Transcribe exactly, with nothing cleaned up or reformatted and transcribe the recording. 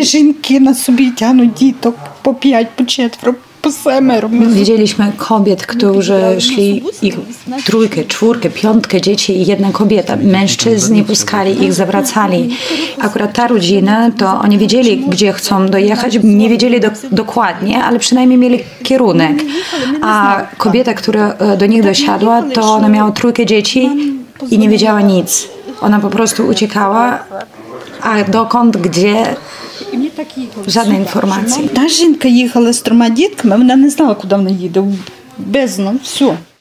Te żynki na sobie tягнуть діток po pięć, po четверо, po семеро. Widzieliśmy kobiet, którzy szli ich trójkę, czwórkę, piątkę dzieci i jedna kobieta. Mężczyzn nie puskali ich, zawracali. Akurat ta rodzina, to oni wiedzieli, gdzie chcą dojechać. Nie wiedzieli do, dokładnie, ale przynajmniej mieli kierunek. A kobieta, która do nich dosiadła, to ona miała trójkę dzieci i nie wiedziała nic. Ona po prostu uciekała, a dokąd, gdzie... Żadnej informacji. Та жінка їхала з трьома дітками, вона не знала, куди вона їде. Бездна, все.